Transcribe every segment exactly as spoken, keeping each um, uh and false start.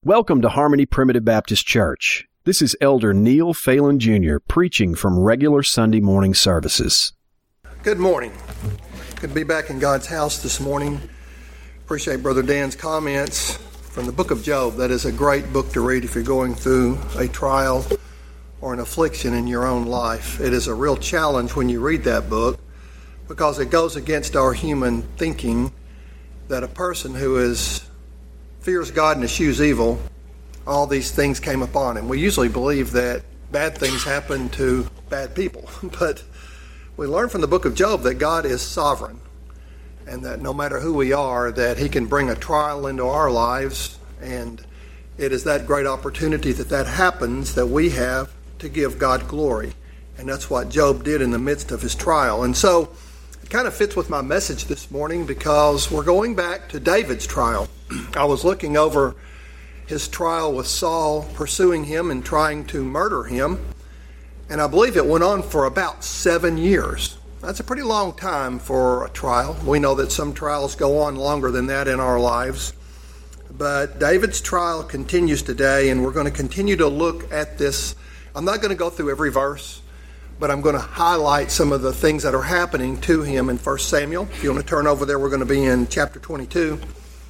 Welcome to Harmony Primitive Baptist Church. This is Elder Neil Phelan Junior preaching from regular Sunday morning services. Good morning. Good to be back in God's house this morning. Appreciate Brother Dan's comments from the book of Job. That is a great book to read if you're going through a trial or an affliction in your own life. It is a real challenge when you read that book because it goes against our human thinking that a person who is fears God and eschews evil, all these things came upon him. We usually believe that bad things happen to bad people, but we learn from the book of Job that God is sovereign and that no matter who we are, that he can bring a trial into our lives, and it is that great opportunity that that happens that we have to give God glory, and that's what Job did in the midst of his trial. And so it kind of fits with my message this morning because we're going back to David's trial. I was looking over his trial with Saul pursuing him and trying to murder him, and I believe it went on for about seven years. That's a pretty long time for a trial. We know that some trials go on longer than that in our lives, but David's trial continues today, and we're going to continue to look at this. I'm not going to go through every verse, but I'm going to highlight some of the things that are happening to him in First Samuel. If you want to turn over there, we're going to be in chapter twenty-two.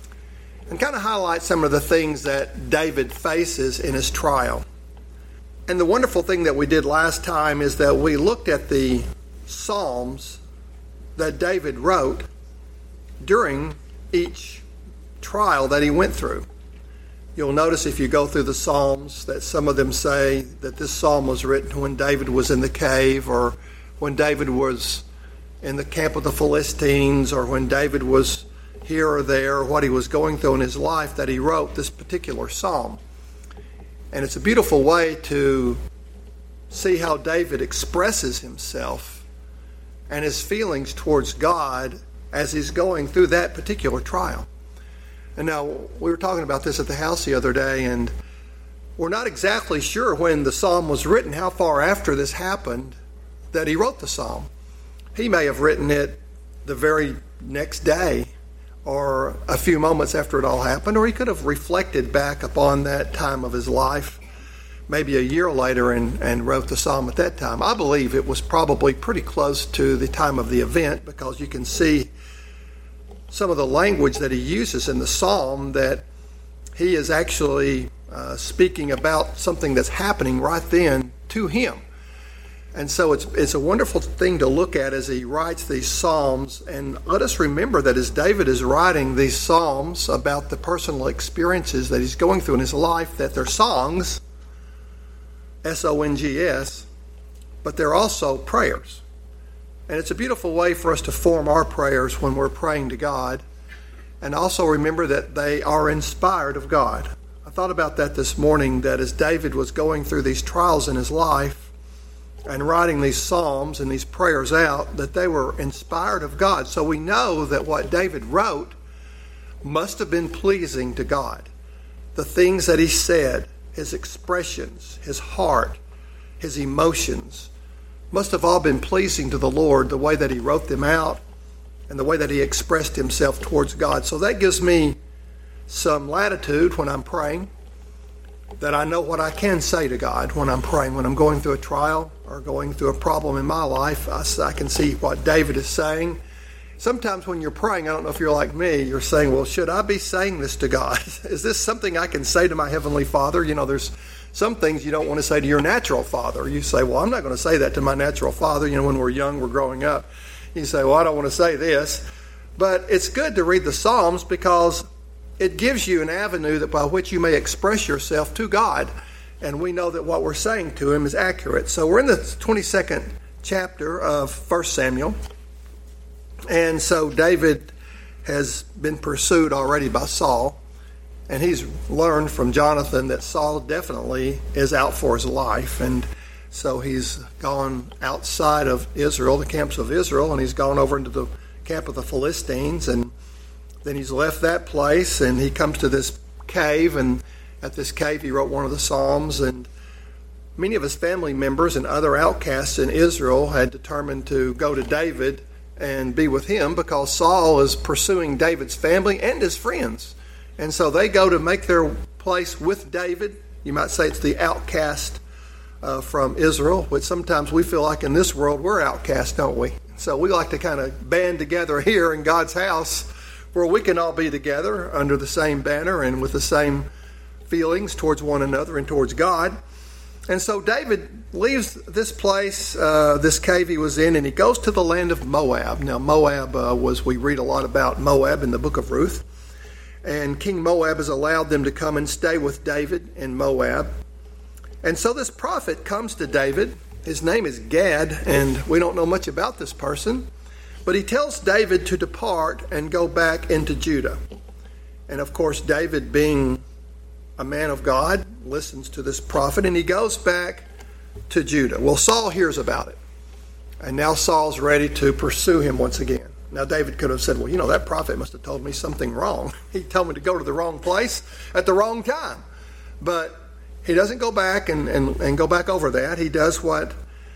And kind of highlight some of the things that David faces in his trial. And the wonderful thing that we did last time is that we looked at the Psalms that David wrote during each trial that he went through. You'll notice if you go through the Psalms that some of them say that this psalm was written when David was in the cave, or when David was in the camp of the Philistines, or when David was here or there, what he was going through in his life, that he wrote this particular psalm. And it's a beautiful way to see how David expresses himself and his feelings towards God as he's going through that particular trial. And now, we were talking about this at the house the other day, and we're not exactly sure when the psalm was written, how far after this happened that he wrote the psalm. He may have written it the very next day, or a few moments after it all happened, or he could have reflected back upon that time of his life, maybe a year later, and, and wrote the psalm at that time. I believe it was probably pretty close to the time of the event, because you can see some of the language that he uses in the psalm, that he is actually uh, speaking about something that's happening right then to him. And so it's it's a wonderful thing to look at as he writes these psalms. And let us remember that as David is writing these psalms about the personal experiences that he's going through in his life, that they're songs, S O N G S, but they're also prayers. And it's a beautiful way for us to form our prayers when we're praying to God. And also remember that they are inspired of God. I thought about that this morning, that as David was going through these trials in his life and writing these psalms and these prayers out, that they were inspired of God. So we know that what David wrote must have been pleasing to God. The things that he said, his expressions, his heart, his emotions, must have all been pleasing to the Lord, the way that he wrote them out and the way that he expressed himself towards God. So that gives me some latitude when I'm praying, that I know what I can say to God when I'm praying. When I'm going through a trial or going through a problem in my life, I, I can see what David is saying. Sometimes when you're praying, I don't know if you're like me, you're saying, well, should I be saying this to God? Is this something I can say to my Heavenly Father? You know, there's some things you don't want to say to your natural father. You say, well, I'm not going to say that to my natural father. You know, when we're young, we're growing up. You say, well, I don't want to say this. But it's good to read the Psalms because it gives you an avenue that by which you may express yourself to God. And we know that what we're saying to him is accurate. So we're in the twenty-second chapter of First Samuel. And so David has been pursued already by Saul. And he's learned from Jonathan that Saul definitely is out for his life. And so he's gone outside of Israel, the camps of Israel, and he's gone over into the camp of the Philistines. And then he's left that place, and he comes to this cave, and at this cave he wrote one of the Psalms. And many of his family members and other outcasts in Israel had determined to go to David and be with him because Saul is pursuing David's family and his friends. And so they go to make their place with David. You might say it's the outcast uh, from Israel, which sometimes we feel like in this world we're outcast, don't we? So we like to kind of band together here in God's house where we can all be together under the same banner and with the same feelings towards one another and towards God. And so David leaves this place, uh, this cave he was in, and he goes to the land of Moab. Now Moab uh, was, we read a lot about Moab in the book of Ruth. And King Moab has allowed them to come and stay with David in Moab. And so this prophet comes to David. His name is Gad, and we don't know much about this person. But he tells David to depart and go back into Judah. And of course, David, being a man of God, listens to this prophet, and he goes back to Judah. Well, Saul hears about it. And now Saul's ready to pursue him once again. Now, David could have said, well, you know, that prophet must have told me something wrong. He told me to go to the wrong place at the wrong time. But he doesn't go back and, and, and go back over that. He does what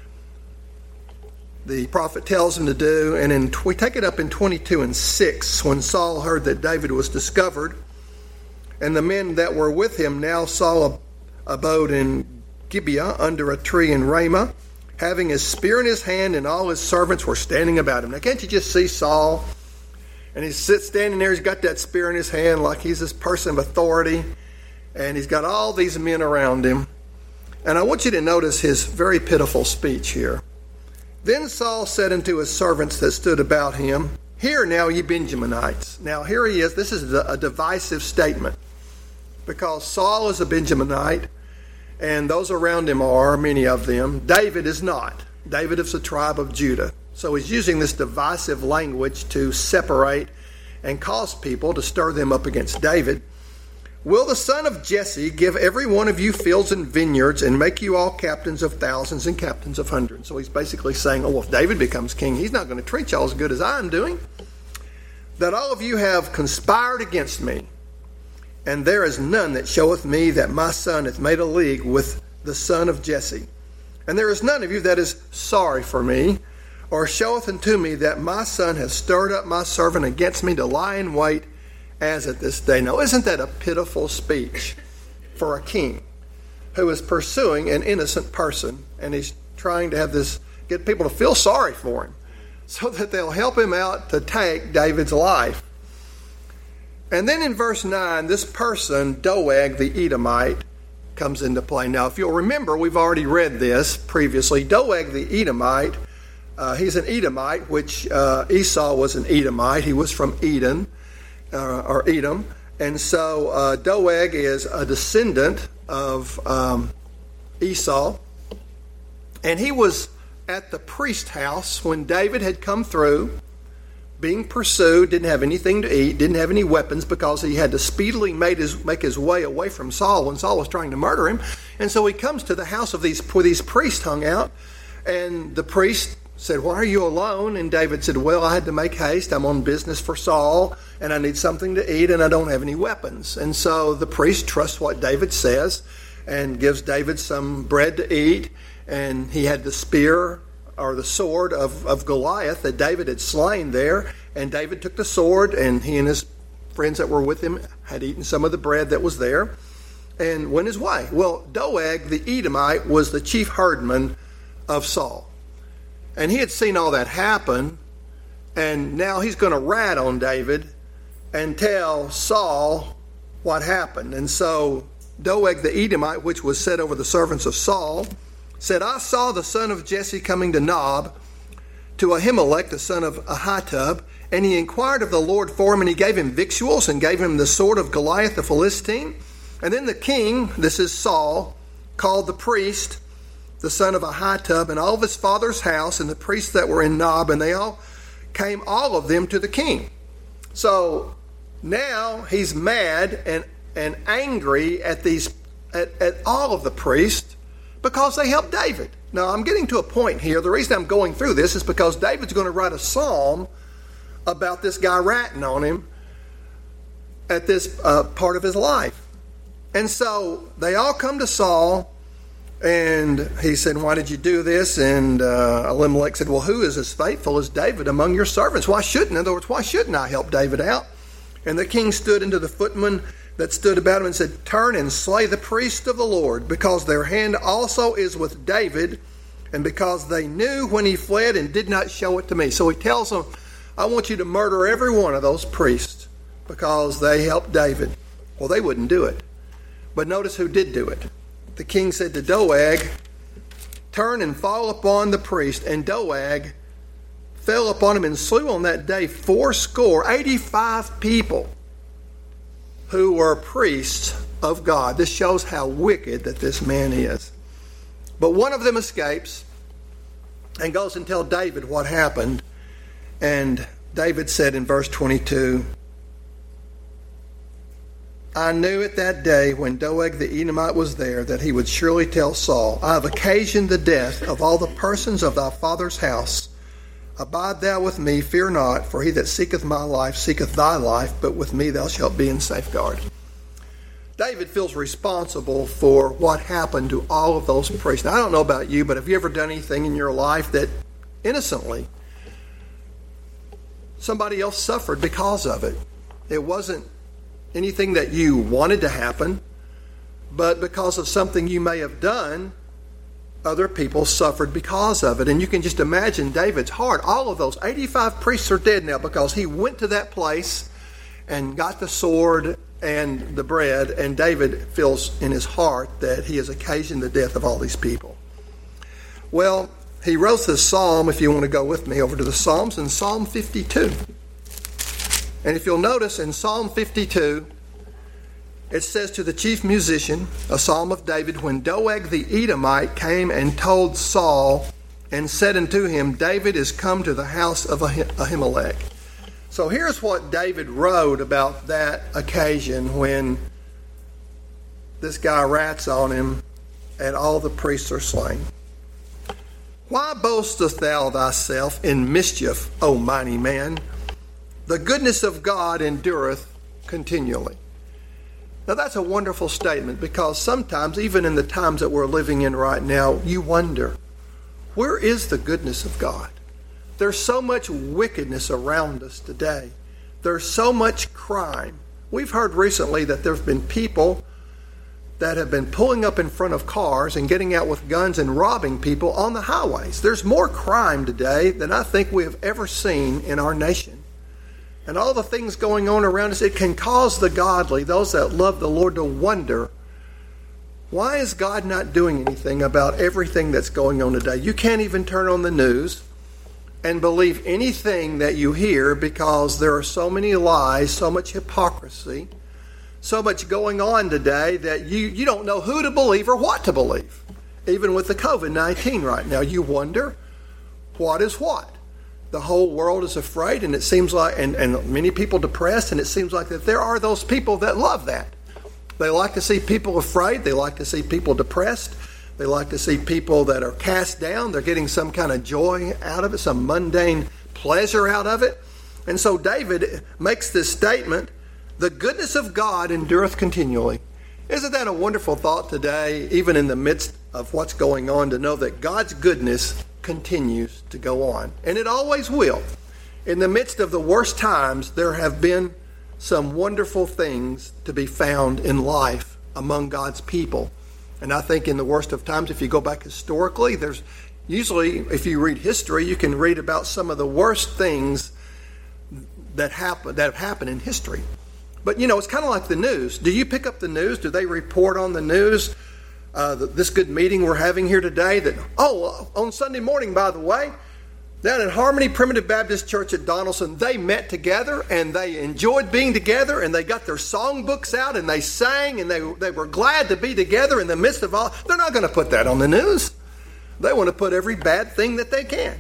the prophet tells him to do. And in, we take it up in twenty-two and six, when Saul heard that David was discovered, and the men that were with him now Saul abode in Gibeah under a tree in Ramah, having his spear in his hand, and all his servants were standing about him. Now, can't you just see Saul? And he's sit, standing there, he's got that spear in his hand like he's this person of authority, and he's got all these men around him. And I want you to notice his very pitiful speech here. Then Saul said unto his servants that stood about him, Hear now, ye Benjaminites. Now, here he is. This is a divisive statement, because Saul is a Benjaminite, and those around him are, many of them. David is not. David is the tribe of Judah. So he's using this divisive language to separate and cause people to stir them up against David. Will the son of Jesse give every one of you fields and vineyards and make you all captains of thousands and captains of hundreds? So he's basically saying, oh, well, if David becomes king, he's not going to treat y'all as good as I'm doing. That all of you have conspired against me, and there is none that showeth me that my son hath made a league with the son of Jesse. And there is none of you that is sorry for me, or showeth unto me that my son hath stirred up my servant against me to lie in wait as at this day. Now, isn't that a pitiful speech for a king who is pursuing an innocent person, and he's trying to have this, get people to feel sorry for him so that they'll help him out to take David's life. And then in verse nine, this person, Doeg the Edomite, comes into play. Now, if you'll remember, we've already read this previously. Doeg the Edomite, uh, he's an Edomite, which uh, Esau was an Edomite. He was from Edom, uh, or Edom. And so uh, Doeg is a descendant of um, Esau. And he was at the priest house when David had come through, being pursued, didn't have anything to eat, didn't have any weapons, because he had to speedily make his, make his way away from Saul when Saul was trying to murder him. And so he comes to the house of these, where these priests hung out, and the priest said, why are you alone? And David said, well, I had to make haste. I'm on business for Saul, and I need something to eat, and I don't have any weapons. And so the priest trusts what David says and gives David some bread to eat, and he had the spear or the sword of, of Goliath that David had slain there. And David took the sword, and he and his friends that were with him had eaten some of the bread that was there and went his way. Well, Doeg the Edomite was the chief herdman of Saul. And he had seen all that happen, and now he's going to rat on David and tell Saul what happened. And so Doeg the Edomite, which was set over the servants of Saul, said, I saw the son of Jesse coming to Nob, to Ahimelech, the son of Ahitub, and he inquired of the Lord for him, and he gave him victuals, and gave him the sword of Goliath the Philistine. And then the king, this is Saul, called the priest, the son of Ahitub, and all of his father's house, and the priests that were in Nob, and they all came, all of them, to the king. So now he's mad and, and angry at these, at, at all of the priests, because they helped David. Now, I'm getting to a point here. The reason I'm going through this is because David's going to write a psalm about this guy ratting on him at this uh, part of his life. And so they all come to Saul, and he said, why did you do this? And uh, Elimelech said, well, who is as faithful as David among your servants? Why shouldn't, in other words, why shouldn't I help David out? And the king stood unto the footman that stood about him and said, "Turn and slay the priest of the Lord, because their hand also is with David, and because they knew when he fled and did not show it to me." So he tells them, I want you to murder every one of those priests because they helped David. Well, they wouldn't do it. But notice who did do it. The king said to Doeg, "Turn and fall upon the priest." And Doeg fell upon him and slew on that day fourscore, eighty-five people who were priests of God. This shows how wicked that this man is. But one of them escapes and goes and tells David what happened. And David said in verse twenty-two, "I knew it that day when Doeg the Edomite was there that he would surely tell Saul, I have occasioned the death of all the persons of thy father's house. Abide thou with me, fear not, for he that seeketh my life seeketh thy life, but with me thou shalt be in safeguard." David feels responsible for what happened to all of those priests. Now, I don't know about you, but have you ever done anything in your life that innocently somebody else suffered because of it? It wasn't anything that you wanted to happen, but because of something you may have done, other people suffered because of it. And you can just imagine David's heart. All of those eighty-five priests are dead now because he went to that place and got the sword and the bread, and David feels in his heart that he has occasioned the death of all these people. Well, he wrote this psalm, if you want to go with me over to the Psalms, in Psalm fifty-two. And if you'll notice in Psalm fifty-two, it says to the chief musician, a psalm of David, when Doeg the Edomite came and told Saul and said unto him, David is come to the house of Ahimelech. So here's what David wrote about that occasion when this guy rats on him and all the priests are slain. "Why boastest thou thyself in mischief, O mighty man? The goodness of God endureth continually." Now that's a wonderful statement, because sometimes, even in the times that we're living in right now, you wonder, where is the goodness of God? There's so much wickedness around us today. There's so much crime. We've heard recently that there have been people that have been pulling up in front of cars and getting out with guns and robbing people on the highways. There's more crime today than I think we have ever seen in our nation. And all the things going on around us, it can cause the godly, those that love the Lord, to wonder, why is God not doing anything about everything that's going on today? You can't even turn on the news and believe anything that you hear, because there are so many lies, so much hypocrisy, so much going on today that you, you don't know who to believe or what to believe. Even with the covid nineteen right now, you wonder what is what. The whole world is afraid, and it seems like, and, and many people depressed, and it seems like that there are those people that love that. They like to see people afraid. They like to see people depressed. They like to see people that are cast down. They're getting some kind of joy out of it, some mundane pleasure out of it. And so David makes this statement, the goodness of God endureth continually. Isn't that a wonderful thought today, even in the midst of what's going on, to know that God's goodness continues to go on? And it always will. In the midst of the worst times, there have been some wonderful things to be found in life among God's people. And I think in the worst of times, if you go back historically, there's usually, if you read history, you can read about some of the worst things that happen that have happened in history. But, you know, it's kind of like the news. Do you pick up the news? Do they report on the news uh, this good meeting we're having here today? That, oh, on Sunday morning, by the way, down at Harmony Primitive Baptist Church at Donaldson, they met together and they enjoyed being together, and they got their songbooks out and they sang, and they they were glad to be together in the midst of all. They're not going to put that on the news. They want to put every bad thing that they can.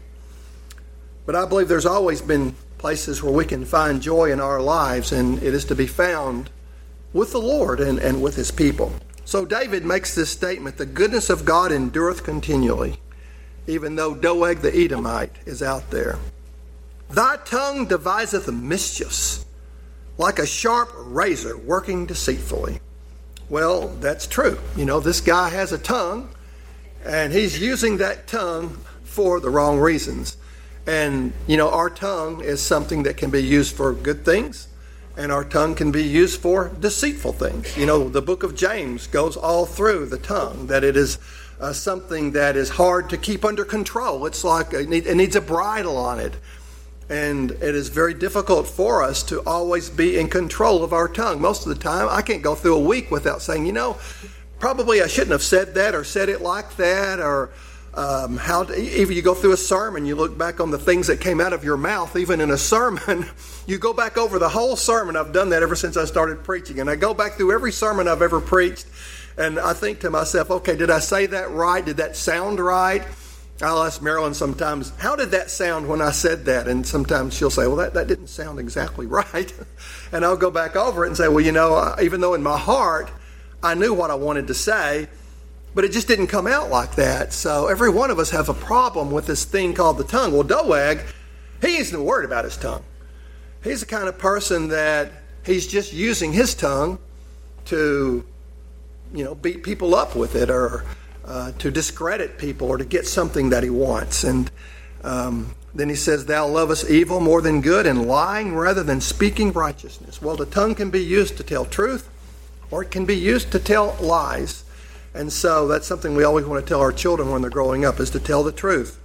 But I believe there's always been places where we can find joy in our lives, and it is to be found with the Lord and, and with His people. So David makes this statement, the goodness of God endureth continually, even though Doeg the Edomite is out there. Thy tongue deviseth mischiefs, like a sharp razor working deceitfully. Well, that's true. You know, this guy has a tongue, and he's using that tongue for the wrong reasons. And, you know, our tongue is something that can be used for good things, And our tongue can be used for deceitful things. You know, the book of James goes all through the tongue, that it is uh, something that is hard to keep under control. It's like it, need, it needs a bridle on it. And it is very difficult for us to always be in control of our tongue. Most of the time, I can't go through a week without saying, you know, probably I shouldn't have said that or said it like that, or um, how to, even you go through a sermon, you look back on the things that came out of your mouth, even in a sermon, you go back over the whole sermon. I've done that ever since I started preaching. And I go back through every sermon I've ever preached, and I think to myself, okay, did I say that right? Did that sound right? I'll ask Marilyn sometimes, how did that sound when I said that? And sometimes she'll say, well, that, that didn't sound exactly right. And I'll go back over it and say, well, you know, even though in my heart I knew what I wanted to say, but it just didn't come out like that. So every one of us have a problem with this thing called the tongue. Well, Doeg, he isn't worried about his tongue. He's the kind of person that he's just using his tongue to, you know, beat people up with it, or Uh, to discredit people, or to get something that he wants. And um, then he says, thou lovest evil more than good, and lying rather than speaking righteousness. Well, the tongue can be used to tell truth, or it can be used to tell lies. And so that's something we always want to tell our children when they're growing up, is to tell the truth.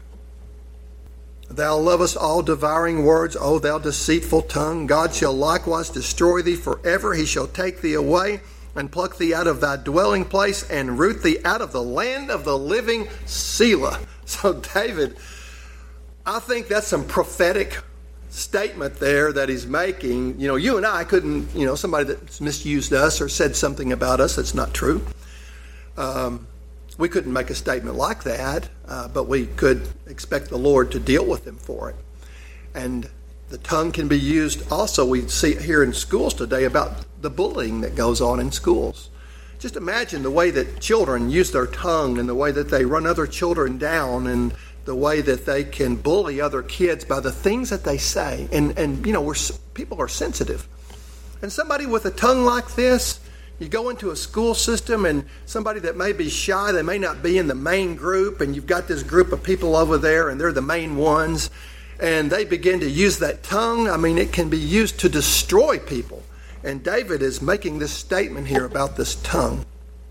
Thou lovest all devouring words, O thou deceitful tongue. God shall likewise destroy thee forever. He shall take thee away, and pluck thee out of thy dwelling place, and root thee out of the land of the living, Selah. So David, I think that's some prophetic statement there that he's making. You know, you and I couldn't, you know, somebody that's misused us or said something about us that's not true. Um, we couldn't make a statement like that, uh, but we could expect the Lord to deal with them for it. And the tongue can be used also, we see here in schools today, about the bullying that goes on in schools. Just imagine the way that children use their tongue, and the way that they run other children down, and the way that they can bully other kids by the things that they say. And, and you know, we're, people are sensitive. And somebody with a tongue like this, you go into a school system, and somebody that may be shy, they may not be in the main group, and you've got this group of people over there, and they're the main ones, and they begin to use that tongue. I mean, it can be used to destroy people. And David is making this statement here about this tongue.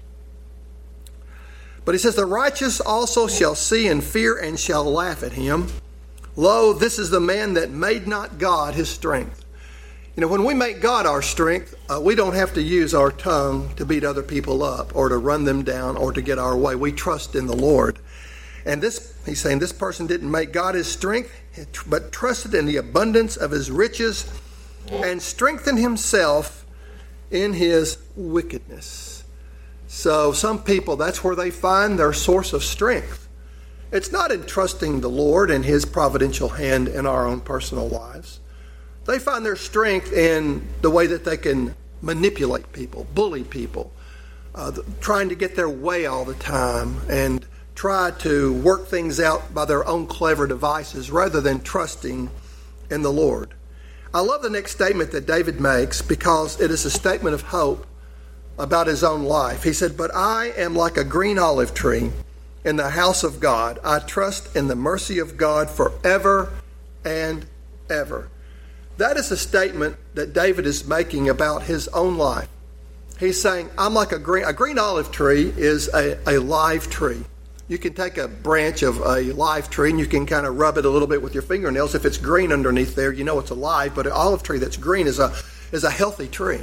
But he says, the righteous also shall see and fear, and shall laugh at him. Lo, this is the man that made not God his strength. You know, when we make God our strength, uh, we don't have to use our tongue to beat other people up, or to run them down, or to get our way. We trust in the Lord. And this, he's saying, this person didn't make God his strength, but trusted in the abundance of his riches, and strengthened himself in his wickedness. So some people, that's where they find their source of strength. It's not in trusting the Lord and his providential hand in our own personal lives. They find their strength in the way that they can manipulate people, bully people, uh, trying to get their way all the time, and try to work things out by their own clever devices rather than trusting in the Lord. I love the next statement that David makes, because it is a statement of hope about his own life. He said, but I am like a green olive tree in the house of God. I trust in the mercy of God forever and ever. That is a statement that David is making about his own life. He's saying, I'm like a green, a green olive tree is a, a live tree. You can take a branch of a live tree and you can kind of rub it a little bit with your fingernails. If it's green underneath there, you know it's alive. But an olive tree that's green is a is a healthy tree.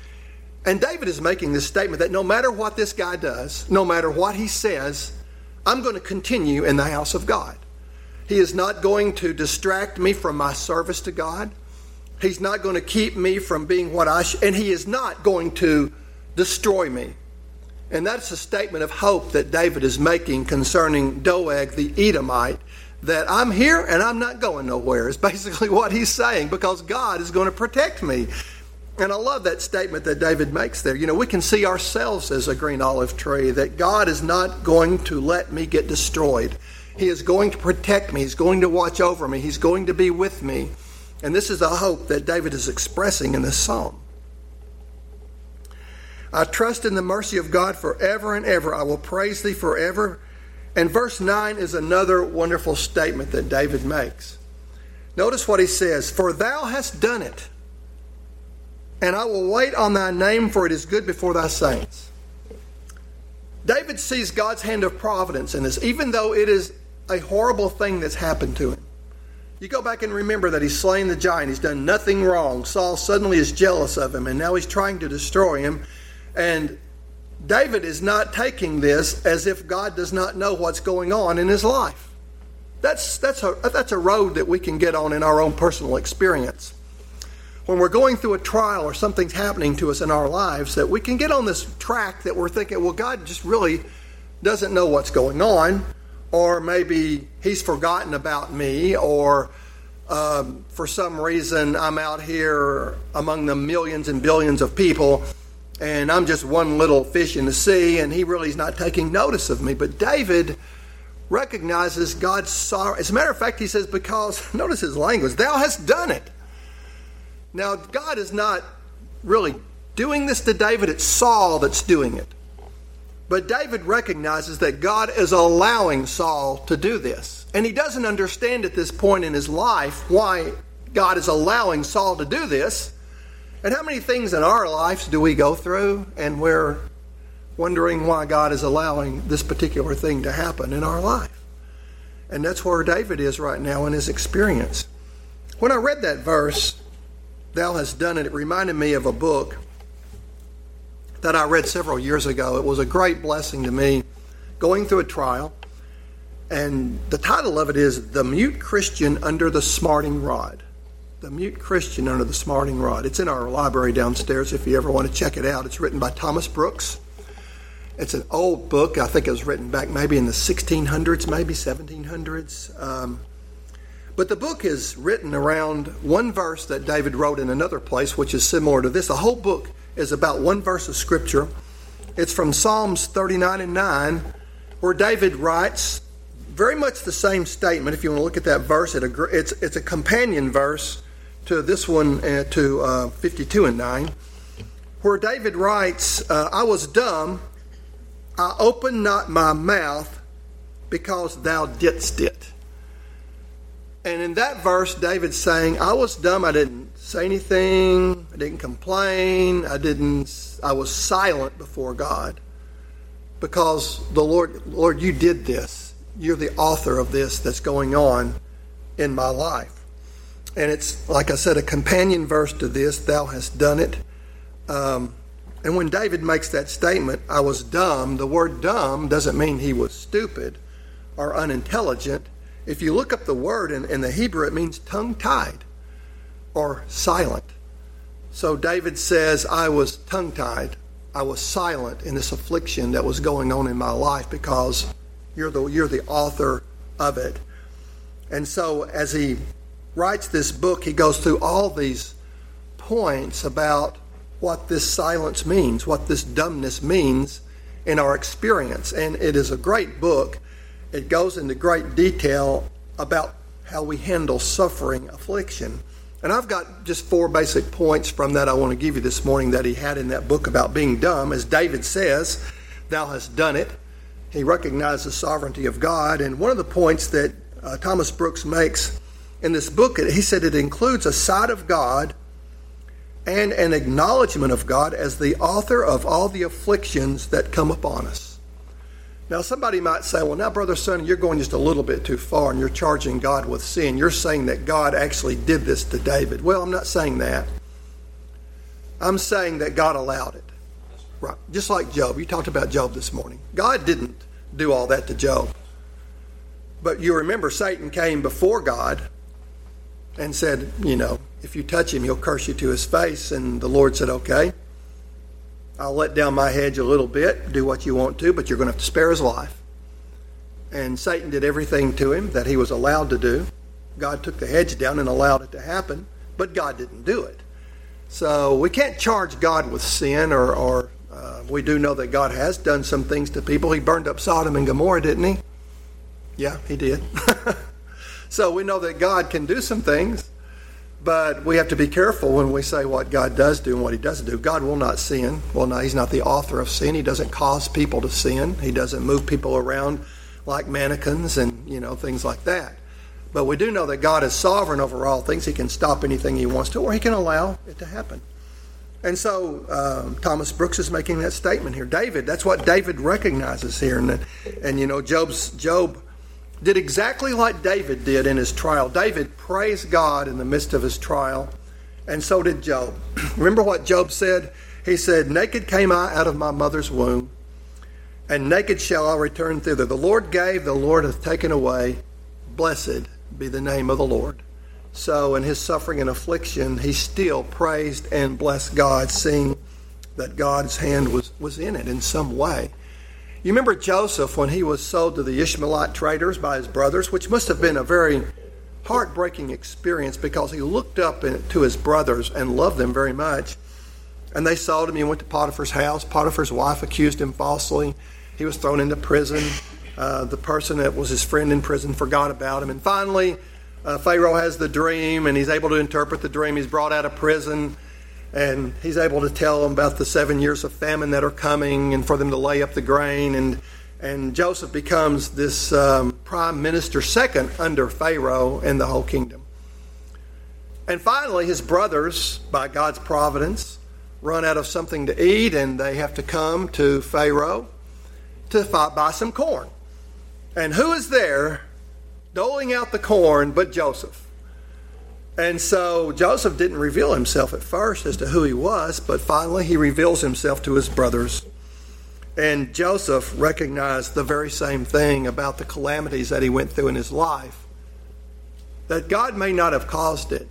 And David is making this statement that no matter what this guy does, no matter what he says, I'm going to continue in the house of God. He is not going to distract me from my service to God. He's not going to keep me from being what I should, and he is not going to destroy me. And that's a statement of hope that David is making concerning Doeg the Edomite, that I'm here and I'm not going nowhere, is basically what he's saying, because God is going to protect me. And I love that statement that David makes there. You know, we can see ourselves as a green olive tree, that God is not going to let me get destroyed. He is going to protect me. He's going to watch over me. He's going to be with me. And this is the hope that David is expressing in this psalm. I trust in the mercy of God forever and ever. I will praise thee forever. And verse nine is another wonderful statement that David makes. Notice what he says. For thou hast done it. and I will wait on thy name, for it is good before thy saints. David sees God's hand of providence in this, even though it is a horrible thing that's happened to him. You go back and remember that he's slain the giant. He's done nothing wrong. Saul suddenly is jealous of him, and now he's trying to destroy him. And David is not taking this as if God does not know what's going on in his life. That's, that's, a, that's a road that we can get on in our own personal experience. When we're going through a trial or something's happening to us in our lives, that we can get on this track that we're thinking, well, God just really doesn't know what's going on, or maybe he's forgotten about me, or um, for some reason I'm out here among the millions and billions of people and I'm just one little fish in the sea, and he really is not taking notice of me. But David recognizes God's sorrow. As a matter of fact, he says, because, notice his language, thou hast done it. Now, God is not really doing this to David. It's Saul that's doing it. But David recognizes that God is allowing Saul to do this. And he doesn't understand at this point in his life why God is allowing Saul to do this. And how many things in our lives do we go through and we're wondering why God is allowing this particular thing to happen in our life? And that's where David is right now in his experience. When I read that verse, thou hast done it, it reminded me of a book that I read several years ago. It was a great blessing to me, going through a trial. And the title of it is The Mute Christian Under the Smarting Rod. The Mute Christian Under the Smarting Rod. It's in our library downstairs if you ever want to check it out. It's written by Thomas Brooks. It's an old book. I think it was written back maybe in the sixteen hundreds, maybe seventeen hundreds. Um, but the book is written around one verse that David wrote in another place, which is similar to this. The whole book is about one verse of Scripture. It's from Psalms thirty-nine and nine, where David writes very much the same statement. If you want to look at that verse, it, it's, it's a companion verse to this one, uh, to uh, fifty-two and nine, where David writes, uh, I was dumb, I opened not my mouth, because thou didst it. And in that verse, David's saying, I was dumb, I didn't say anything, I didn't complain, I didn't, I was silent before God, because the Lord, Lord, you did this. You're the author of this that's going on in my life. And it's, like I said, a companion verse to this, thou hast done it. Um, and when David makes that statement, I was dumb, the word dumb doesn't mean he was stupid or unintelligent. If you look up the word in, in the Hebrew, it means tongue-tied or silent. So David says, I was tongue-tied. I was silent in this affliction that was going on in my life, because you're the, you're the author of it. And so as he writes this book, he goes through all these points about what this silence means, what this dumbness means in our experience. And it is a great book. It goes into great detail about how we handle suffering, affliction. And I've got just four basic points from that I want to give you this morning that he had in that book about being dumb. As David says, thou hast done it. He recognized the sovereignty of God. And one of the points that uh, Thomas Brooks makes in this book, he said it includes a sight of God and an acknowledgement of God as the author of all the afflictions that come upon us. Now, somebody might say, well, now, Brother Sonny, you're going just a little bit too far and you're charging God with sin. You're saying that God actually did this to David. Well, I'm not saying that. I'm saying that God allowed it. Right. Just like Job. You talked about Job this morning. God didn't do all that to Job. But you remember Satan came before God and said, you know, if you touch him, he'll curse you to his face. And the Lord said, okay, I'll let down my hedge a little bit, do what you want to, but you're going to have to spare his life. And Satan did everything to him that he was allowed to do. God took the hedge down and allowed it to happen, but God didn't do it. So we can't charge God with sin, or, or uh, we do know that God has done some things to people. He burned up Sodom and Gomorrah, didn't he? Yeah, he did. So we know that God can do some things, but we have to be careful when we say what God does do and what he doesn't do. God will not sin. Well, no, he's not the author of sin. He doesn't cause people to sin. He doesn't move people around like mannequins and, you know, things like that. But we do know that God is sovereign over all things. He can stop anything he wants to, or he can allow it to happen. And so um, Thomas Brooks is making that statement here. David, that's what David recognizes here. And, and you know, Job's, Job did exactly like David did in his trial. David praised God in the midst of his trial, and so did Job. Remember what Job said? He said, naked came I out of my mother's womb, and naked shall I return thither. The Lord gave, the Lord hath taken away. Blessed be the name of the Lord. So in his suffering and affliction, he still praised and blessed God, seeing that God's hand was, was in it in some way. You remember Joseph when he was sold to the Ishmaelite traders by his brothers, which must have been a very heartbreaking experience because he looked up to his brothers and loved them very much. And they sold him. He went to Potiphar's house. Potiphar's wife accused him falsely. He was thrown into prison. Uh, the person that was his friend in prison forgot about him. And finally, uh, Pharaoh has the dream, and he's able to interpret the dream. He's brought out of prison, and he's able to tell them about the seven years of famine that are coming and for them to lay up the grain. And and Joseph becomes this um, prime minister, second under Pharaoh in the whole kingdom. And finally, his brothers, by God's providence, run out of something to eat, and they have to come to Pharaoh to buy some corn. And who is there doling out the corn but Joseph? And so Joseph didn't reveal himself at first as to who he was, but finally he reveals himself to his brothers. And Joseph recognized the very same thing about the calamities that he went through in his life, that God may not have caused it,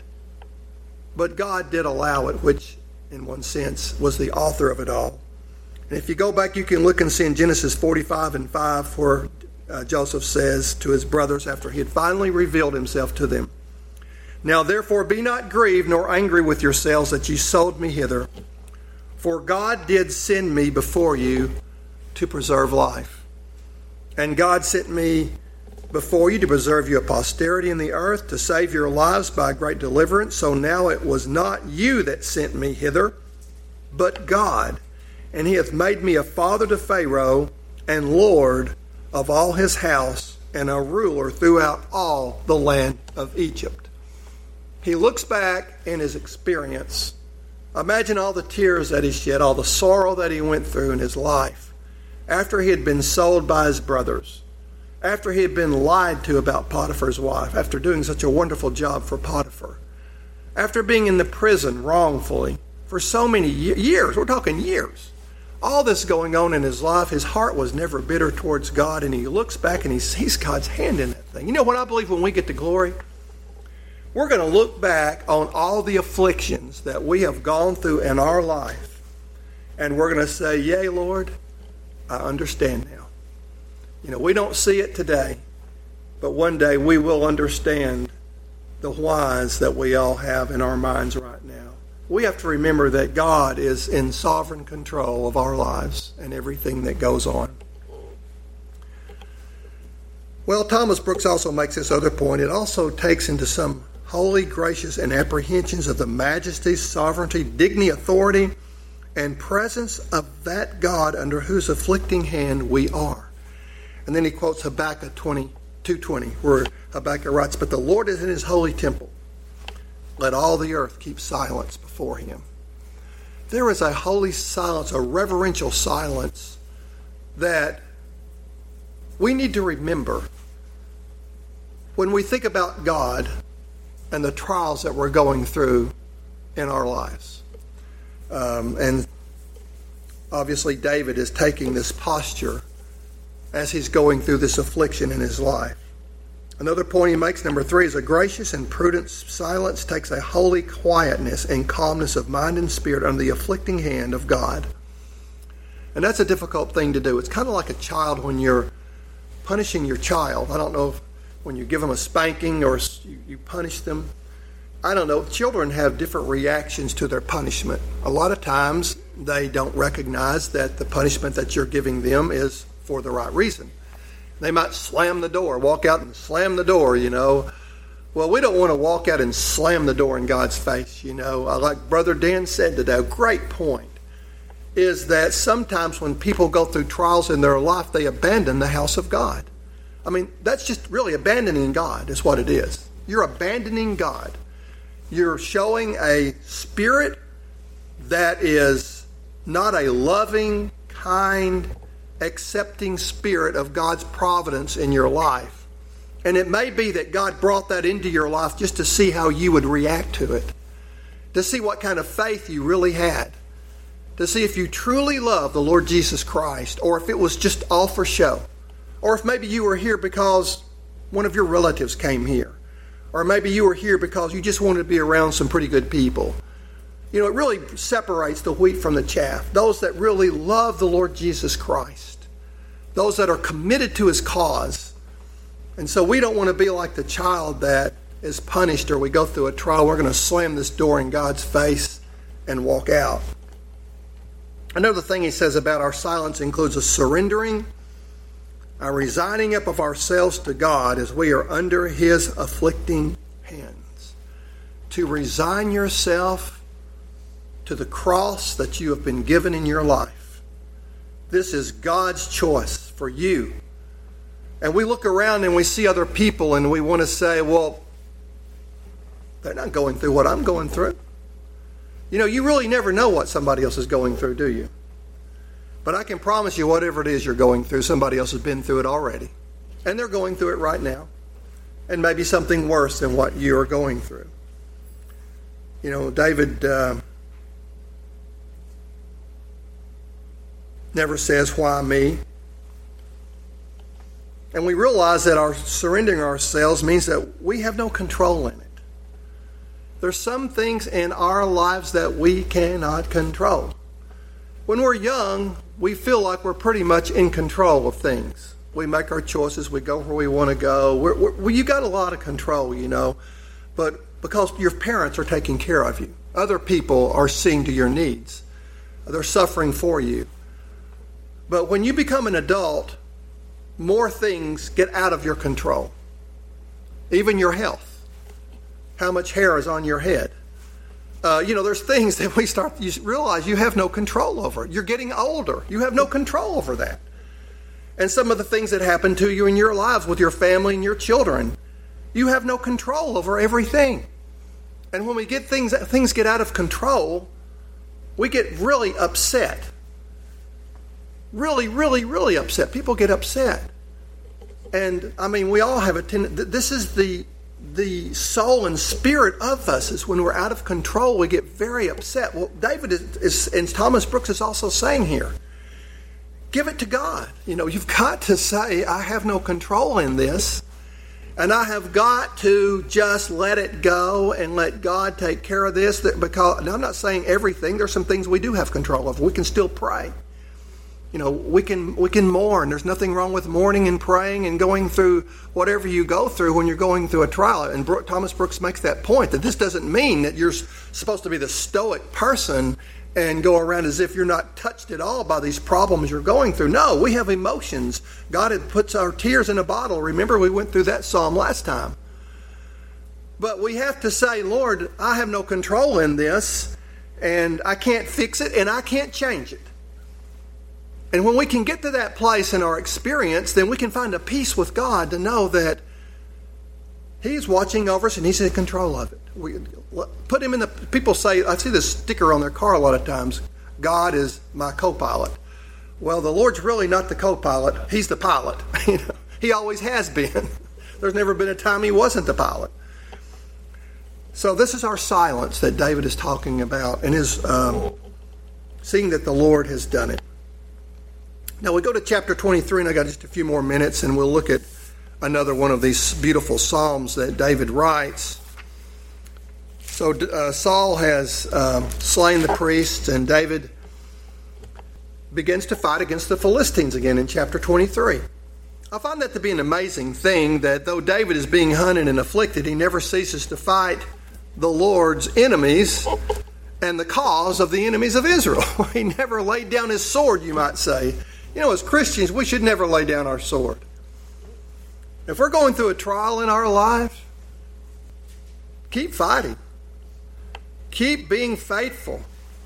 but God did allow it, which in one sense was the author of it all. And if you go back, you can look and see in Genesis forty-five and five where uh, Joseph says to his brothers after he had finally revealed himself to them, now therefore be not grieved nor angry with yourselves that ye sold me hither, for God did send me before you to preserve life. And God sent me before you to preserve you a posterity in the earth, to save your lives by great deliverance. So now it was not you that sent me hither, but God. And he hath made me a father to Pharaoh, and Lord of all his house, and a ruler throughout all the land of Egypt. He looks back in his experience. Imagine all the tears that he shed, all the sorrow that he went through in his life, after he had been sold by his brothers, after he had been lied to about Potiphar's wife, after doing such a wonderful job for Potiphar, after being in the prison wrongfully for so many years, we're talking years, all this going on in his life, his heart was never bitter towards God, and he looks back and he sees God's hand in that thing. You know what I believe when we get to glory? We're going to look back on all the afflictions that we have gone through in our life, and we're going to say, yea, Lord, I understand now. You know, we don't see it today, but one day we will understand the whys that we all have in our minds right now. We have to remember that God is in sovereign control of our lives and everything that goes on. Well, Thomas Brooks also makes this other point. It also takes into some holy, gracious, and apprehensions of the majesty, sovereignty, dignity, authority, and presence of that God under whose afflicting hand we are. And then he quotes Habakkuk two twenty, where Habakkuk writes, but the Lord is in his holy temple. Let all the earth keep silence before him. There is a holy silence, a reverential silence that we need to remember when we think about God and the trials that we're going through in our lives. Um, and obviously David is taking this posture as he's going through this affliction in his life. Another point he makes, number three, is a gracious and prudent silence takes a holy quietness and calmness of mind and spirit under the afflicting hand of God. And that's a difficult thing to do. It's kind of like a child when you're punishing your child. I don't know if when you give them a spanking or you, you punish them. I don't know. Children have different reactions to their punishment. A lot of times they don't recognize that the punishment that you're giving them is for the right reason. They might slam the door, walk out and slam the door, you know. Well, we don't want to walk out and slam the door in God's face, you know. Like Brother Dan said today, a great point is that sometimes when people go through trials in their life, they abandon the house of God. I mean, that's just really abandoning God is what it is. You're abandoning God. You're showing a spirit that is not a loving, kind, accepting spirit of God's providence in your life. And it may be that God brought that into your life just to see how you would react to it, to see what kind of faith you really had, to see if you truly love the Lord Jesus Christ, or if it was just all for show, or if maybe you were here because one of your relatives came here, or maybe you were here because you just wanted to be around some pretty good people. You know, it really separates the wheat from the chaff. Those that really love the Lord Jesus Christ, those that are committed to His cause. And so we don't want to be like the child that is punished, or we go through a trial, we're going to slam this door in God's face and walk out. Another thing he says about our silence includes a surrendering, a resigning up of ourselves to God as we are under His afflicting hands. To resign yourself to the cross that you have been given in your life. This is God's choice for you. And we look around and we see other people and we want to say, well, they're not going through what I'm going through. You know, you really never know what somebody else is going through, do you? But I can promise you, whatever it is you're going through, somebody else has been through it already. And they're going through it right now. And maybe something worse than what you are going through. You know, David uh, never says, why me? And we realize that our surrendering ourselves means that we have no control in it. There's some things in our lives that we cannot control. When we're young, we feel like we're pretty much in control of things. We make our choices. We go where we want to go. We're, we're, well, you got a lot of control, you know, but because your parents are taking care of you. Other people are seeing to your needs. They're suffering for you. But when you become an adult, more things get out of your control. Even your health. How much hair is on your head. Uh, you know, there's things that we start, you realize you have no control over. You're getting older. You have no control over that. And some of the things that happen to you in your lives with your family and your children, you have no control over everything. And when we get things, things get out of control, we get really upset. Really, really, really upset. People get upset. And, I mean, we all have a tendency. This is the the soul and spirit of us, is when we're out of control, we get very upset. Well, David is, is, and Thomas Brooks is also saying here, give it to God. You know, you've got to say, I have no control in this, and I have got to just let it go and let God take care of this. That because now, I'm not saying everything. There's some things we do have control of. We can still pray. You know, we can we can mourn. There's nothing wrong with mourning and praying and going through whatever you go through when you're going through a trial. And Brooke, Thomas Brooks makes that point, that this doesn't mean that you're supposed to be the stoic person and go around as if you're not touched at all by these problems you're going through. No, we have emotions. God had puts our tears in a bottle. Remember, we went through that psalm last time. But we have to say, Lord, I have no control in this, and I can't fix it, and I can't change it. And when we can get to that place in our experience, then we can find a peace with God to know that He's watching over us and He's in control of it. We put Him in the, people say, I see this sticker on their car a lot of times, God is my co-pilot. Well, the Lord's really not the co-pilot. He's the pilot. You know, He always has been. There's never been a time He wasn't the pilot. So this is our silence that David is talking about, and is um, seeing that the Lord has done it. Now we go to chapter twenty-three, and I got just a few more minutes, and we'll look at another one of these beautiful psalms that David writes. So uh, Saul has um, slain the priests, and David begins to fight against the Philistines again in chapter twenty-three. I find that to be an amazing thing, that though David is being hunted and afflicted, he never ceases to fight the Lord's enemies and the cause of the enemies of Israel. He never laid down his sword, you might say. You know, as Christians, we should never lay down our sword. If we're going through a trial in our lives, keep fighting. Keep being faithful.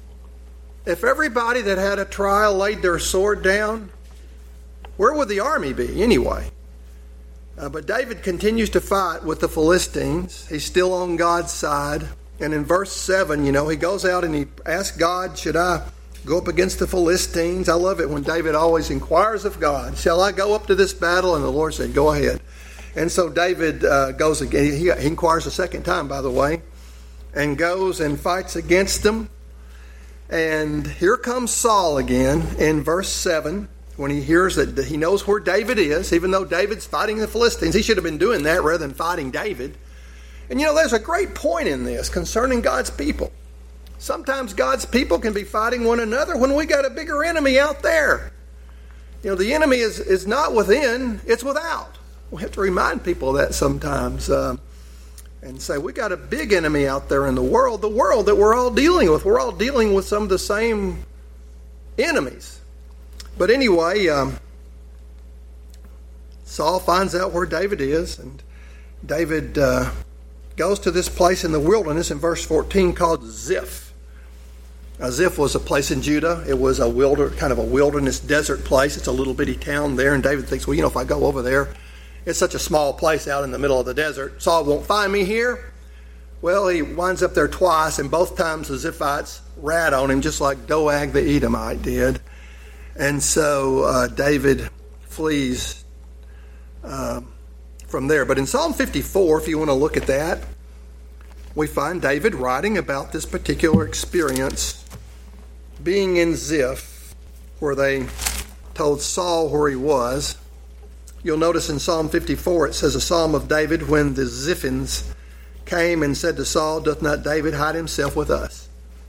If everybody that had a trial laid their sword down, where would the army be anyway? Uh, but David continues to fight with the Philistines. He's still on God's side. And in verse seven, you know, he goes out and he asks God, should I go up against the Philistines? I love it when David always inquires of God, shall I go up to this battle? And the Lord said, go ahead. And so David uh, goes again. He, he inquires a second time, by the way, and goes and fights against them. And here comes Saul again in verse seven, when he hears that he knows where David is, even though David's fighting the Philistines. He should have been doing that rather than fighting David. And you know, there's a great point in this concerning God's people. Sometimes God's people can be fighting one another when we got a bigger enemy out there. You know, the enemy is, is not within, it's without. We have to remind people of that sometimes uh, and say, we got a big enemy out there in the world, the world that we're all dealing with. We're all dealing with some of the same enemies. But anyway, um, Saul finds out where David is, and David uh, goes to this place in the wilderness in verse fourteen called Ziph. Now, Ziph was a place in Judah. It was a wilder, kind of a wilderness desert place. It's a little bitty town there, and David thinks, well, you know, if I go over there, it's such a small place out in the middle of the desert. Saul won't find me here. Well, he winds up there twice, and both times the Ziphites rat on him, just like Doeg the Edomite did. And so uh, David flees uh, from there. But in Psalm fifty-four, if you want to look at that, we find David writing about this particular experience, being in Ziph, where they told Saul where he was. You'll notice in Psalm fifty-four, it says, a psalm of David when the Ziphins came and said to Saul, doth not David hide himself with us?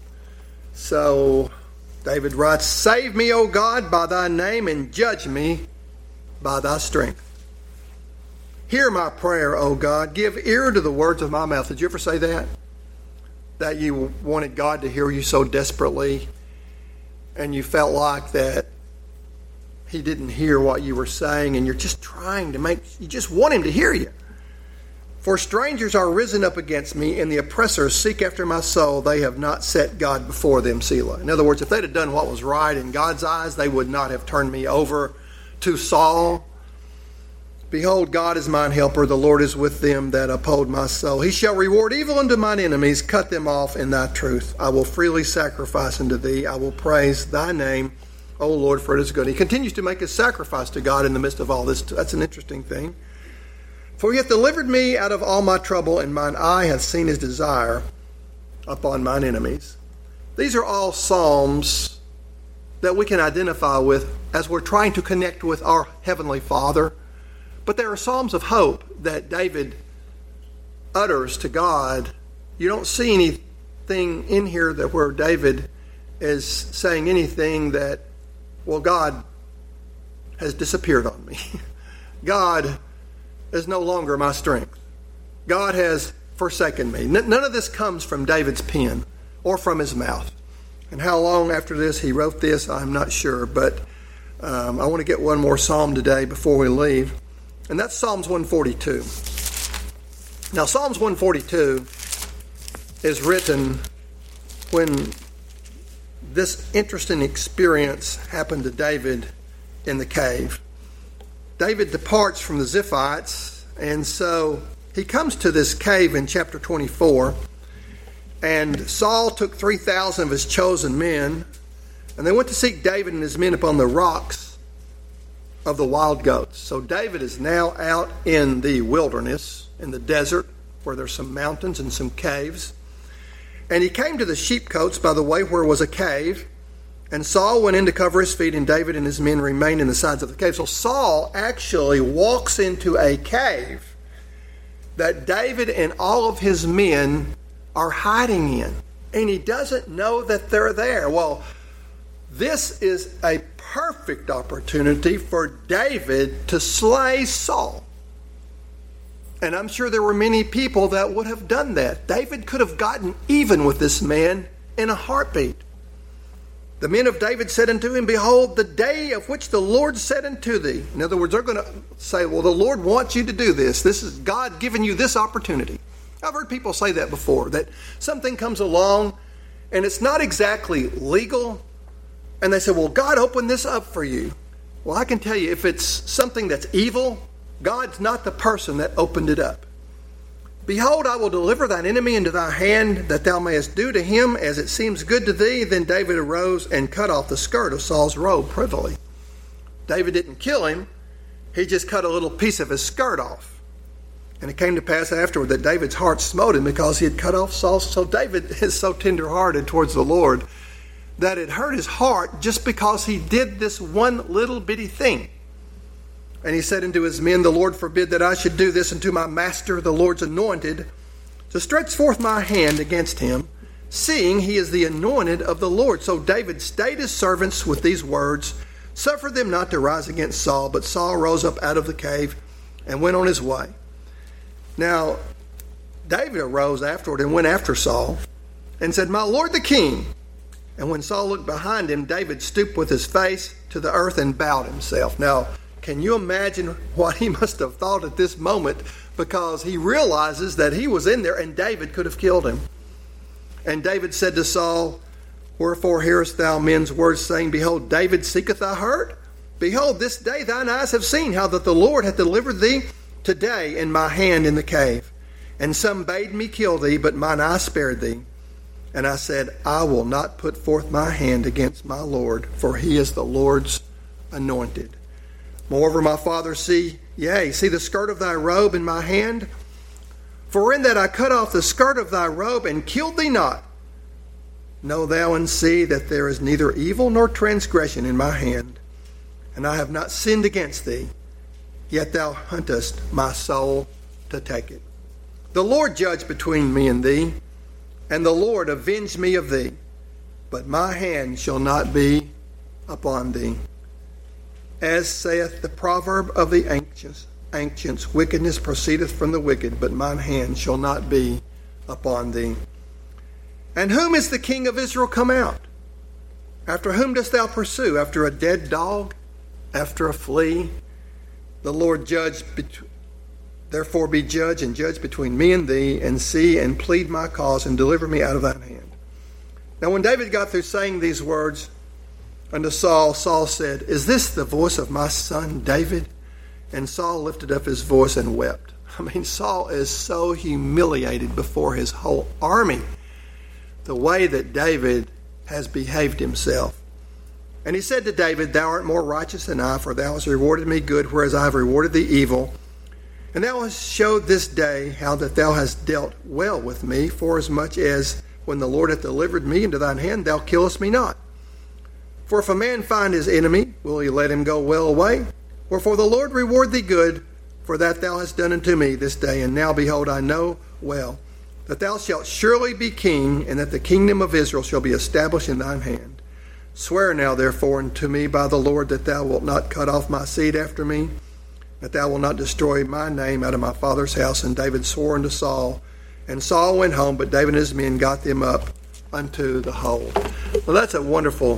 So David writes, save me, O God, by thy name, and judge me by thy strength. Hear my prayer, O God. Give ear to the words of my mouth. Did you ever say that? That you wanted God to hear you so desperately, and you felt like that he didn't hear what you were saying, and you're just trying to make, you just want him to hear you. For strangers are risen up against me, and the oppressors seek after my soul. They have not set God before them, Selah. In other words, if they'd have done what was right in God's eyes, they would not have turned me over to Saul. Behold, God is mine helper. The Lord is with them that uphold my soul. He shall reward evil unto mine enemies. Cut them off in thy truth. I will freely sacrifice unto thee. I will praise thy name, O Lord, for it is good. He continues to make his sacrifice to God in the midst of all this. That's an interesting thing. For he hath delivered me out of all my trouble, and mine eye hath seen his desire upon mine enemies. These are all psalms that we can identify with as we're trying to connect with our Heavenly Father. But there are psalms of hope that David utters to God. You don't see anything in here that where David is saying anything that, well, God has disappeared on me. God is no longer my strength. God has forsaken me. N- none of this comes from David's pen or from his mouth. And how long after this he wrote this, I'm not sure. But um, I want to get one more psalm today before we leave. And that's Psalms one forty-two. Now, Psalms one forty-two is written when this interesting experience happened to David in the cave. David departs from the Ziphites, and so he comes to this cave in chapter twenty-four, and Saul took three thousand of his chosen men, and they went to seek David and his men upon the rocks of the wild goats. So David is now out in the wilderness, in the desert, where there's some mountains and some caves. And he came to the sheepcotes by the way where was a cave, and Saul went in to cover his feet, and David and his men remained in the sides of the cave. So Saul actually walks into a cave that David and all of his men are hiding in, and he doesn't know that they're there. Well, this is a perfect opportunity for David to slay Saul. And I'm sure there were many people that would have done that. David could have gotten even with this man in a heartbeat. The men of David said unto him, behold, the day of which the Lord said unto thee. In other words, they're going to say, well, the Lord wants you to do this. This is God giving you this opportunity. I've heard people say that before, that something comes along and it's not exactly legal. And they say, well, God opened this up for you. Well, I can tell you, if it's something that's evil, God's not the person that opened it up. Behold, I will deliver thine enemy into thy hand, that thou mayest do to him as it seems good to thee. Then David arose and cut off the skirt of Saul's robe privily. David didn't kill him. He just cut a little piece of his skirt off. And it came to pass afterward that David's heart smote him because he had cut off Saul's. So David is so tender-hearted towards the Lord that it hurt his heart just because he did this one little bitty thing. And he said unto his men, the Lord forbid that I should do this unto my master, the Lord's anointed, to stretch forth my hand against him, seeing he is the anointed of the Lord. So David stayed his servants with these words, suffered them not to rise against Saul. But Saul rose up out of the cave and went on his way. Now, David arose afterward and went after Saul and said, my lord the king. And when Saul looked behind him, David stooped with his face to the earth and bowed himself. Now, can you imagine what he must have thought at this moment? Because he realizes that he was in there and David could have killed him. And David said to Saul, wherefore hearest thou men's words, saying, behold, David seeketh thy hurt? Behold, this day thine eyes have seen how that the Lord hath delivered thee today in my hand in the cave. And some bade me kill thee, but mine eye spared thee. And I said, I will not put forth my hand against my Lord, for he is the Lord's anointed. Moreover, my father, see, yea, see the skirt of thy robe in my hand? For in that I cut off the skirt of thy robe and killed thee not. Know thou and see that there is neither evil nor transgression in my hand, and I have not sinned against thee, yet thou huntest my soul to take it. The Lord judge between me and thee, and the Lord avenge me of thee, but my hand shall not be upon thee. As saith the proverb of the ancients, ancients, wickedness proceedeth from the wicked, but mine hand shall not be upon thee. And whom is the king of Israel come out? After whom dost thou pursue? After a dead dog? After a flea? The Lord judge, bet- therefore be judge and judge between me and thee, and see and plead my cause, and deliver me out of thine hand. Now when David got through saying these words unto Saul, Saul said, is this the voice of my son David? And Saul lifted up his voice and wept. I mean, Saul is so humiliated before his whole army, the way that David has behaved himself. And he said to David, thou art more righteous than I, for thou hast rewarded me good, whereas I have rewarded thee evil. And thou hast showed this day how that thou hast dealt well with me, forasmuch as when the Lord hath delivered me into thine hand, thou killest me not. For if a man find his enemy, will he let him go well away? Wherefore the Lord reward thee good, for that thou hast done unto me this day. And now, behold, I know well that thou shalt surely be king, and that the kingdom of Israel shall be established in thine hand. Swear now, therefore, unto me by the Lord, that thou wilt not cut off my seed after me, that thou wilt not destroy my name out of my father's house. And David swore unto Saul. And Saul went home, but David and his men got them up unto the hold. Well, that's a wonderful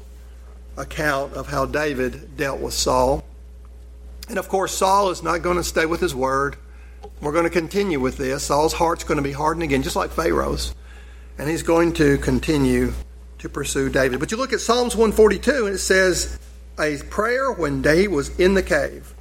account of how David dealt with Saul. And of course, Saul is not going to stay with his word. We're going to continue with this. Saul's heart's going to be hardened again, just like Pharaoh's. And he's going to continue to pursue David. But you look at Psalms one forty-two, and it says, a prayer when David was in the cave.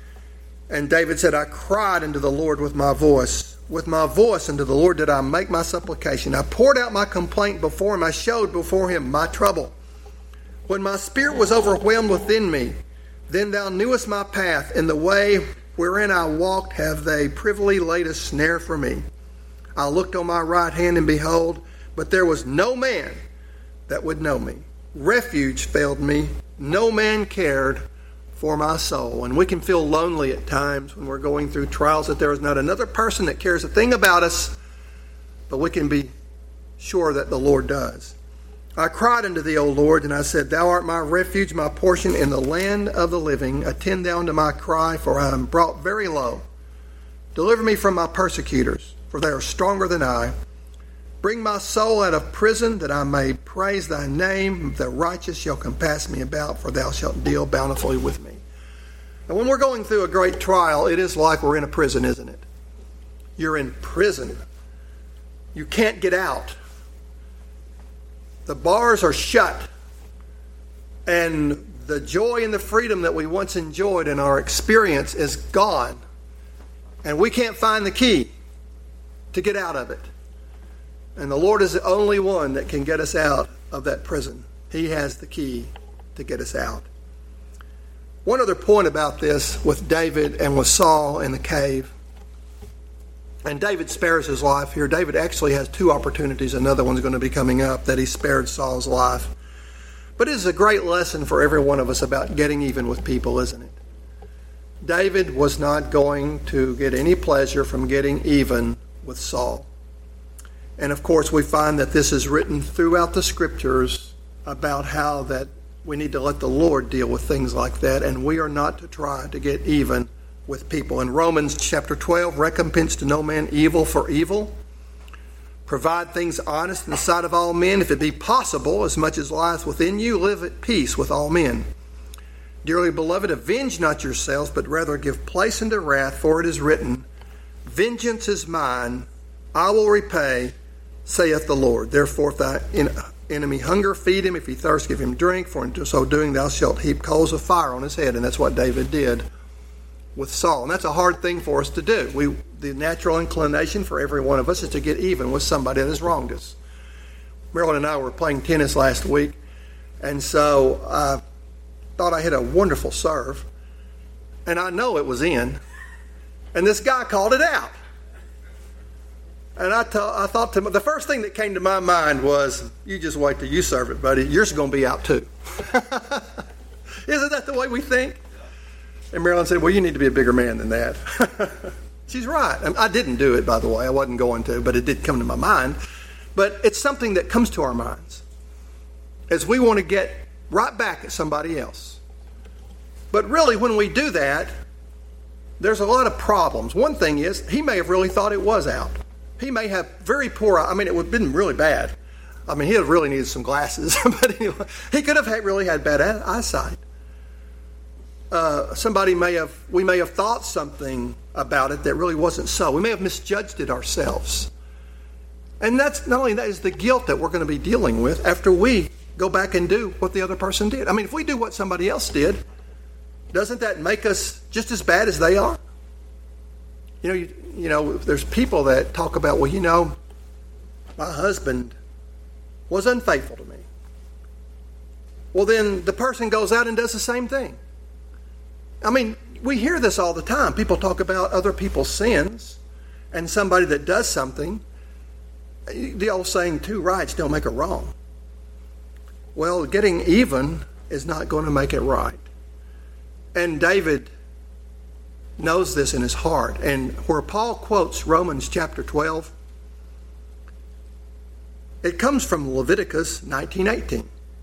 And David said, I cried unto the Lord with my voice. With my voice unto the Lord did I make my supplication. I poured out my complaint before him. I showed before him my trouble. When my spirit was overwhelmed within me, then thou knewest my path. In the way wherein I walked have they privily laid a snare for me. I looked on my right hand, and behold, but there was no man that would know me. Refuge failed me. No man cared for my soul. And we can feel lonely at times when we're going through trials, that there is not another person that cares a thing about us, but we can be sure that the Lord does. I cried unto thee, O Lord, and I said, thou art my refuge, my portion in the land of the living. Attend thou unto my cry, for I am brought very low. Deliver me from my persecutors, for they are stronger than I. Bring my soul out of prison, that I may praise thy name. The righteous shall compass me about, for thou shalt deal bountifully with me. And when we're going through a great trial, it is like we're in a prison, isn't it? You're in prison. You can't get out. The bars are shut. And the joy and the freedom that we once enjoyed in our experience is gone. And we can't find the key. to get out of it. And the Lord is the only one that can get us out of that prison. He has the key to get us out. One other point about this with David and with Saul in the cave. And David spares his life here. David actually has two opportunities. Another one's going to be coming up that he spared Saul's life. But it is a great lesson for every one of us about getting even with people, isn't it? David was not going to get any pleasure from getting even with Saul. And of course, we find that this is written throughout the scriptures about how that we need to let the Lord deal with things like that, and we are not to try to get even with people. In Romans chapter twelve, recompense to no man evil for evil. Provide things honest in the sight of all men. If it be possible, as much as lieth within you, live at peace with all men. Dearly beloved, avenge not yourselves, but rather give place unto wrath, for it is written, Vengeance is mine, I will repay, saith the Lord. Therefore, if thy enemy hunger, feed him. If he thirst, give him drink. For in so doing, thou shalt heap coals of fire on his head. And that's what David did with Saul. And that's a hard thing for us to do. We, the natural inclination for every one of us is to get even with somebody that has wronged us. Marilyn and I were playing tennis last week, and so I thought I hit a wonderful serve, and I know it was in, and this guy called it out. And I, t- I thought to my, the first thing that came to my mind was, you just wait till you serve it, buddy. Yours is going to be out too. Isn't that the way we think? And Marilyn said, well, you need to be a bigger man than that. She's right. I didn't do it, by the way. I wasn't going to, but it did come to my mind. But it's something that comes to our minds as we want to get right back at somebody else. But really, when we do that, there's a lot of problems. One thing is, he may have really thought it was out. He may have very poor, I mean, it would have been really bad. I mean, he would have really needed some glasses. But anyway, he could have had, really had bad eyesight. Uh, somebody may have, we may have thought something about it that really wasn't so. We may have misjudged it ourselves. And that's not only that is the guilt that we're going to be dealing with after we go back and do what the other person did. I mean, if we do what somebody else did, doesn't that make us just as bad as they are? You know, you, you know, there's people that talk about, well, you know, my husband was unfaithful to me. Well, then the person goes out and does the same thing. I mean, we hear this all the time. People talk about other people's sins and somebody that does something. The old saying, two rights don't make a wrong. Well, getting even is not going to make it right. And David knows this in his heart. And where Paul quotes Romans chapter twelve, it comes from Leviticus nineteen eighteen.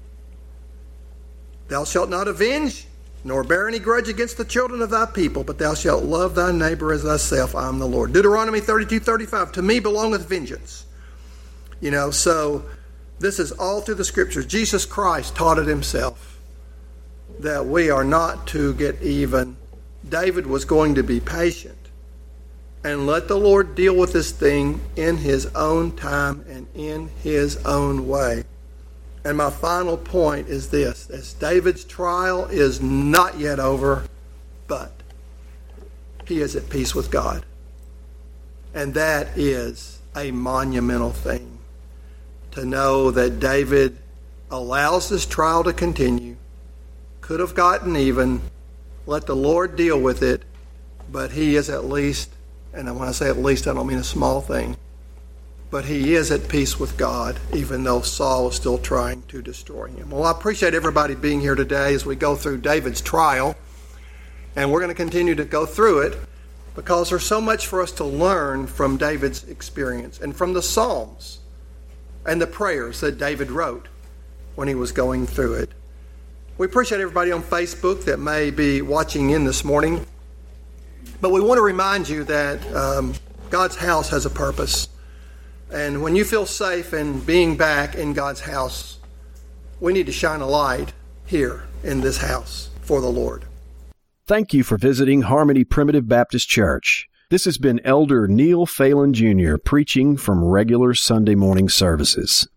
Thou shalt not avenge, nor bear any grudge against the children of thy people, but thou shalt love thy neighbor as thyself. I am the Lord. Deuteronomy thirty-two thirty-five. To me belongeth vengeance. You know, so this is all through the scriptures. Jesus Christ taught it himself that we are not to get even. David was going to be patient and let the Lord deal with this thing in his own time and in his own way. And my final point is this, as David's trial is not yet over, but he is at peace with God. And that is a monumental thing, to know that David allows this trial to continue, could have gotten even, let the Lord deal with it, but he is at least, and when I say at least, I don't mean a small thing, but he is at peace with God, even though Saul is still trying to destroy him. Well, I appreciate everybody being here today as we go through David's trial. And we're going to continue to go through it because there's so much for us to learn from David's experience and from the Psalms and the prayers that David wrote when he was going through it. We appreciate everybody on Facebook that may be watching in this morning. But we want to remind you that um, God's house has a purpose. And when you feel safe in being back in God's house, we need to shine a light here in this house for the Lord. Thank you for visiting Harmony Primitive Baptist Church. This has been Elder Neil Phelan Junior preaching from regular Sunday morning services.